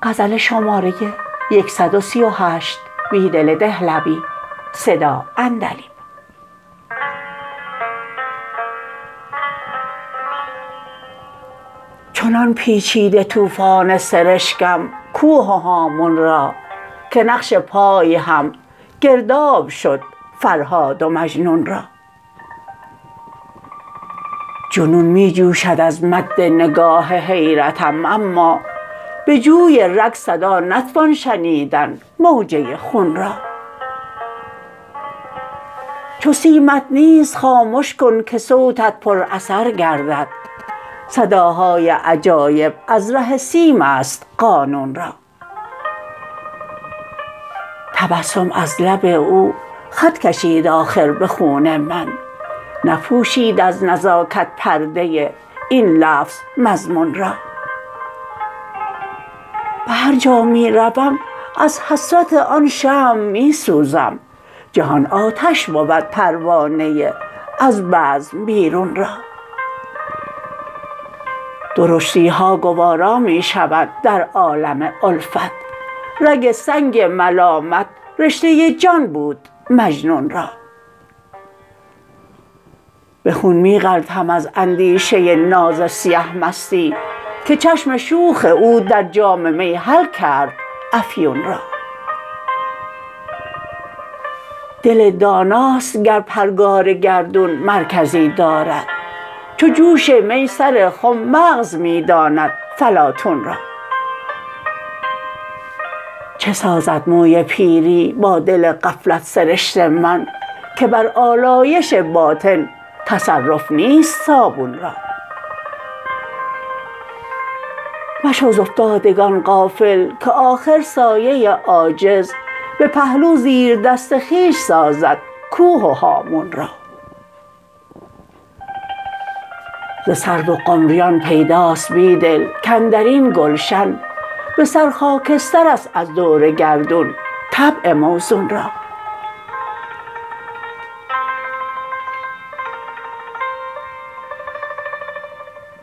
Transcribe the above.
غزل شماره 138 بیدل دهلوی. صدا عندلیب. چنان پیچیده طوفان سرشکم کوه و هامون را که نقش پای هم گرداب شد فرهاد و مجنون را. جنون می جوشد از مد نگاه حیرتم، اما به جوی رگ صدا نتوان شنیدن موجه خون را. چو سیمت نیست خامش کن که صوتت پر اثر گردد، صداهای عجایب از ره سیم است قانون را. تبسم از لب او خط کشید آخر به خون من، نپوشید از نزاکت پرده این لفظ مضمون را. به هر جا می روم از حسرت آن شمع می سوزم، جهان آتش بود پروانه از بزم بیرون را. درشتی ها گوارا می شود در عالم الفت، رگ سنگ ملامت رشته جان بود مجنون را. به خون می غلطم از اندیشه ناز سیه مستی که چشم شوخ او در جام می حل کرد افیون را. دل داناست گر پرگار گردون مرکزی دارد، چو جوش می سر خم مغز می داند فلاطون را. چه سازد موی پیری با دل غفلت سرشت من که بر آلایش باطن تصرف نیست صابون را. مشو ز افتادگان غافل که آخر سایه عاجز به پهلو زیردست خویش سازد کوه و هامون را. ز سرو و قمریان پیداست بیدل کاندرین گلشن به سر خاکستر است از دور گردون طبع موزون را.